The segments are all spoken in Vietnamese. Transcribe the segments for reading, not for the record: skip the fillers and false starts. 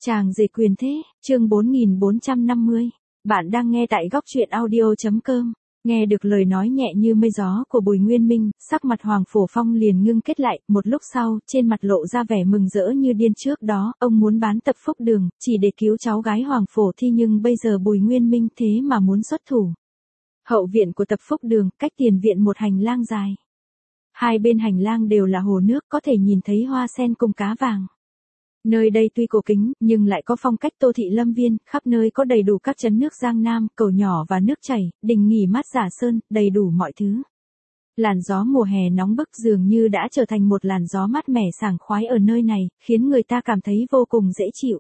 Chàng rể quyền thế, chương 4450. Bạn đang nghe tại góc truyện audio.com. Nghe được lời nói nhẹ như mây gió của Bùi Nguyên Minh, sắc mặt Hoàng Phổ Phong liền ngưng kết lại, một lúc sau, trên mặt lộ ra vẻ mừng rỡ như điên. Trước đó, ông muốn bán Tập Phúc Đường, chỉ để cứu cháu gái Hoàng Phổ Thi, nhưng bây giờ Bùi Nguyên Minh thế mà muốn xuất thủ. Hậu viện của Tập Phúc Đường, cách tiền viện một hành lang dài. Hai bên hành lang đều là hồ nước, có thể nhìn thấy hoa sen cùng cá vàng. Nơi đây tuy cổ kính, nhưng lại có phong cách Tô thị lâm viên, khắp nơi có đầy đủ các trấn nước Giang Nam, cầu nhỏ và nước chảy, đình nghỉ mát Giả Sơn, đầy đủ mọi thứ. Làn gió mùa hè nóng bức dường như đã trở thành một làn gió mát mẻ sảng khoái ở nơi này, khiến người ta cảm thấy vô cùng dễ chịu.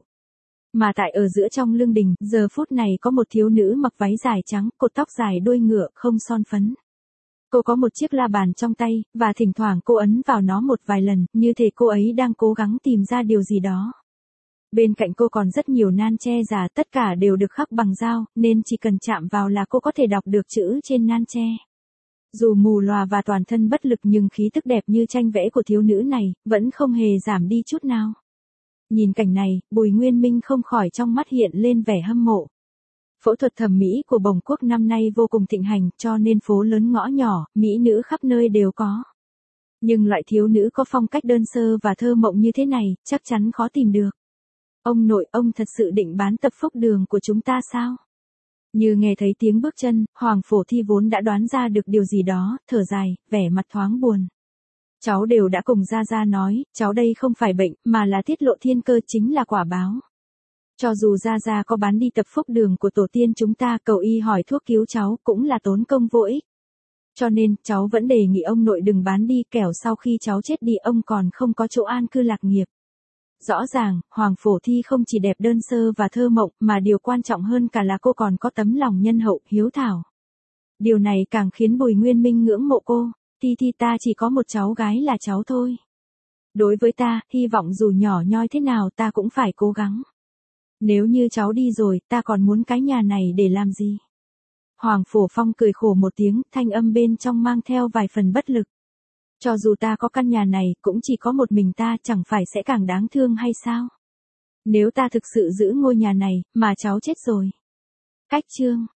Mà tại ở giữa trong lương đình, giờ phút này có một thiếu nữ mặc váy dài trắng, cột tóc dài đuôi ngựa, không son phấn. Cô có một chiếc la bàn trong tay, và thỉnh thoảng cô ấn vào nó một vài lần, như thể cô ấy đang cố gắng tìm ra điều gì đó. Bên cạnh cô còn rất nhiều nan tre già, tất cả đều được khắc bằng dao, nên chỉ cần chạm vào là cô có thể đọc được chữ trên nan tre. Dù mù lòa và toàn thân bất lực nhưng khí tức đẹp như tranh vẽ của thiếu nữ này, vẫn không hề giảm đi chút nào. Nhìn cảnh này, Bùi Nguyên Minh không khỏi trong mắt hiện lên vẻ hâm mộ. Phẫu thuật thẩm mỹ của Bồng Quốc năm nay vô cùng thịnh hành, cho nên phố lớn ngõ nhỏ, mỹ nữ khắp nơi đều có. Nhưng loại thiếu nữ có phong cách đơn sơ và thơ mộng như thế này, chắc chắn khó tìm được. Ông nội, ông thật sự định bán Tập Phúc Đường của chúng ta sao? Như nghe thấy tiếng bước chân, Hoàng Phổ Thi vốn đã đoán ra được điều gì đó, thở dài, vẻ mặt thoáng buồn. Cháu đều đã cùng Gia nói, cháu đây không phải bệnh, mà là tiết lộ thiên cơ, chính là quả báo. Cho dù Gia có bán đi Tập Phúc Đường của tổ tiên chúng ta, cầu y hỏi thuốc cứu cháu, cũng là tốn công vô ích. Cho nên, cháu vẫn đề nghị ông nội đừng bán đi, kẻo sau khi cháu chết đi ông còn không có chỗ an cư lạc nghiệp. Rõ ràng, Hoàng Phổ Thi không chỉ đẹp đơn sơ và thơ mộng, mà điều quan trọng hơn cả là cô còn có tấm lòng nhân hậu, hiếu thảo. Điều này càng khiến Bùi Nguyên Minh ngưỡng mộ cô. Thi ta chỉ có một cháu gái là cháu thôi. Đối với ta, hy vọng dù nhỏ nhoi thế nào ta cũng phải cố gắng. Nếu như cháu đi rồi, ta còn muốn cái nhà này để làm gì? Hoàng Phổ Phong cười khổ một tiếng, thanh âm bên trong mang theo vài phần bất lực. Cho dù ta có căn nhà này, cũng chỉ có một mình ta, chẳng phải sẽ càng đáng thương hay sao? Nếu ta thực sự giữ ngôi nhà này, mà cháu chết rồi. Cách chương.